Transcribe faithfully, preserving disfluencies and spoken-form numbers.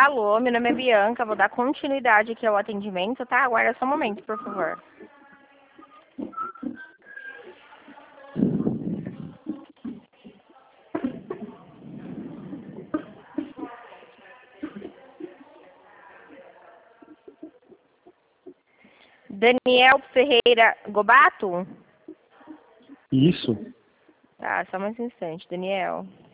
Alô, meu nome é Bianca, vou dar continuidade aqui ao atendimento, tá? Aguarda só um momento, por favor. Daniel Ferreira Gobato? Isso. Tá, só mais um instante, Daniel.